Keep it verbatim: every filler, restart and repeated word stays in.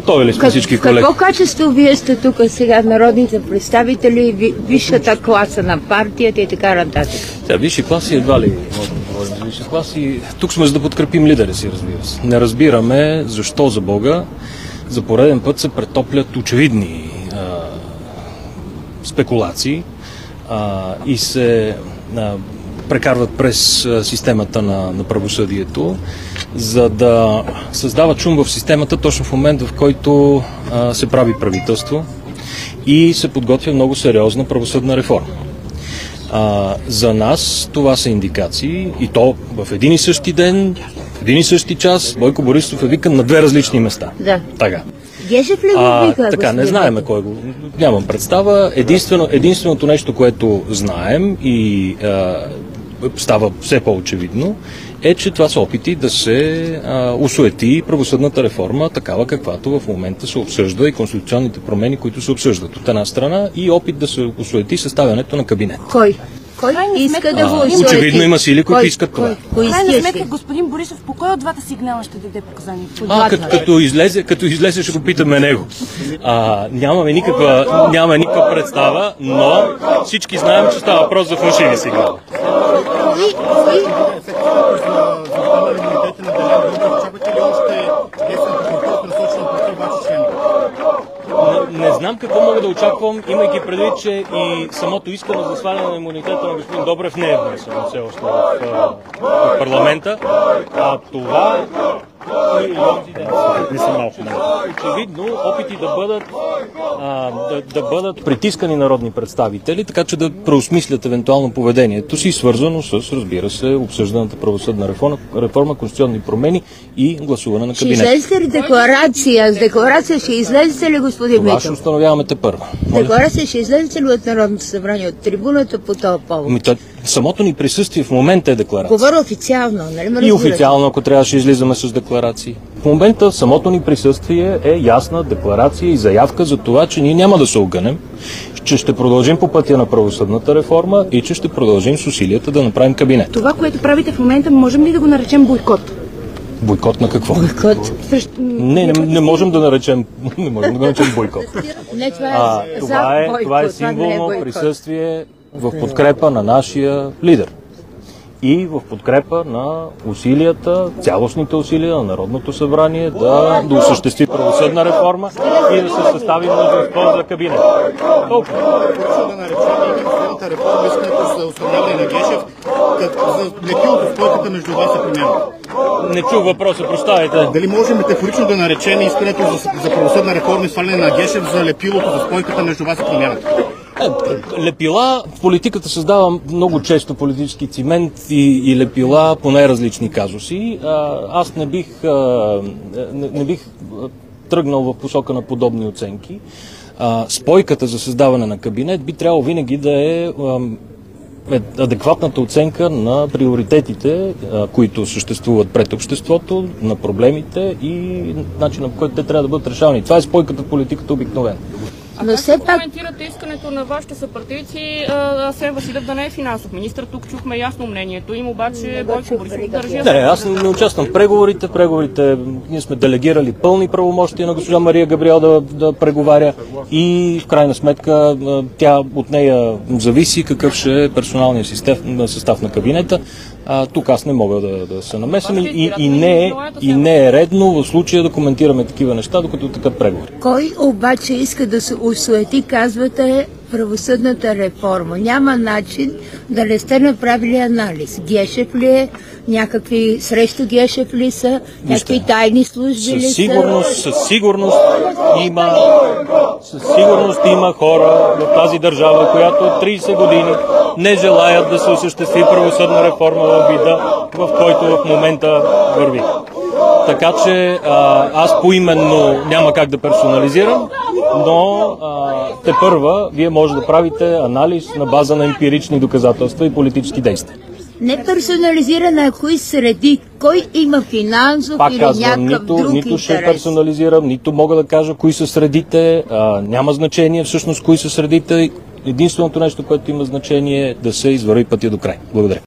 Готови ли сме как, всички колеги? Какво качество вие сте тук сега, народните представители, висшата класа на партията и така нататък? Тя висши класи едва ли можем да говорим за висши класи. Тук сме за да подкрепим лидера си, разбира се. Не разбираме защо за Бога за пореден път се претоплят очевидни а, спекулации а, и се а, прекарват през а, системата на, на правосъдието, за да създават шум в системата точно в момент, в който а, се прави правителство и се подготвя много сериозна правосъдна реформа. А, за нас това са индикации и то в един и същи ден, в един и същи час Бойко Борисов е викан на две различни места. Да. Така. Гешев ли го вика? Така, не знаеме кой го... Нямам представа. Единствено, единственото нещо, което знаем и а, става все по-очевидно, е, че това са опити да се а, усуети правосъдната реформа, такава каквато в момента се обсъжда и конституционните промени, които се обсъждат от една страна, и опит да се усуети съставянето на кабинет. Кой? Кой иска да го усуети? Очевидно има сили, които искат това. Крайна сметка, господин Борисов, по кой от двата сигнала ще даде показания? А, като, като, излезе, като излезе, ще го питаме него. А, нямаме, никаква, нямаме никаква представа, но всички знаем, че става въпрос за фалшиви сигнали. Не, не знам какво мога да очаквам, имайки предвид, че и самото искане за сваляне на имунитета на господин Добрев не е внесено все още в, в парламента. А това очевидно опити да бъдат, а, да, да бъдат притискани народни представители, така че да преосмислят евентуално поведението си, свързано с, разбира се, обсъжданата правосъдна реформа, реформа, конституционни промени и гласуване на кабинет. Ще излезете ли декларация? С декларация ще излезете ли, господин Митов? Това ще установяваме те първа. Декларация ще излезете ли от Народното събрание, от трибуната по този повод? Ами, самото ни присъствие в момента е декларация. Говоря официално, нали ме И официално, ако трябваше излизаме с декларации. В момента самото ни присъствие е ясна декларация и заявка за това, че ние няма да се огънем, че ще продължим по пътя на правосъдната реформа и че ще продължим с усилията да направим кабинет. Това, което правите в момента, можем ли да го наречем бойкот? Бойкот на какво? Бойкот. Не, не, не можем да наречем, не можем да го наречем бойкот. Не, това е, а, за това, е бойкот, това е символно това е присъствие в подкрепа на нашия лидер и в подкрепа на усилията, цялостните усилия на Народното събрание да, да осъществи правосъдна реформа и да се състави мнозинство за кабинет. Толкова. Да наречем правосъдната реформа, искането за установяване на Гешев, за лепилото в спойката между вас и промяната. Не чух въпроса, прощавайте. Дали може метафорично да наречем искането за, за правосъдна реформа и сваляне на Гешев за лепилото за спойката между вас и промяната? Лепила в политиката създава много често политически цимент и, и лепила по най-различни казуси. А, аз не бих, а, не, не бих тръгнал в посока на подобни оценки. А, спойката за създаване на кабинет би трябвало винаги да е а, адекватната оценка на приоритетите, а, които съществуват пред обществото, на проблемите и начина, по който те трябва да бъдат решавани. Това е спойката в политиката обикновено. А но как все ще пак коментирате искането на вашите съпартийци Асен Василев да не е финансов министър? Тук чухме ясно мнението им, обаче Бойко Борисов държи. Не, аз не, не участвам в преговорите. Преговорите, ние сме делегирали пълни правомощия на госпожа Мария Габриел да, да преговаря и в крайна сметка тя от нея зависи какъв ще е персоналният състав, състав на кабинета. А, тук аз не мога да, да се намесвам и, и, не е, и не е редно в случая да коментираме такива неща, докато така преговори. кой обаче иска да се усуети, казвате, правосъдната реформа? Няма начин да не сте направили анализ. Гешев ли е? Някакви срещу Гешев ли са? Някакви тайни служби ли със са? сигурност, със сигурност има със сигурност има хора в тази държава, която от трийсет години не желаят да се осъществи правосъдна реформа в вида, в който в момента върви. Така че а, аз поименно няма как да персонализирам, но а, тепърва вие може да правите анализ на база на емпирични доказателства и политически действия. Не персонализирана, а кои среди, кой има финансов Пак или казвам, някакъв нито, друг нито ще интерес? персонализирам, нито мога да кажа кои са средите, а, няма значение всъщност кои са средите. Единственото нещо, което има значение е да се извърви пътя до край. Благодаря.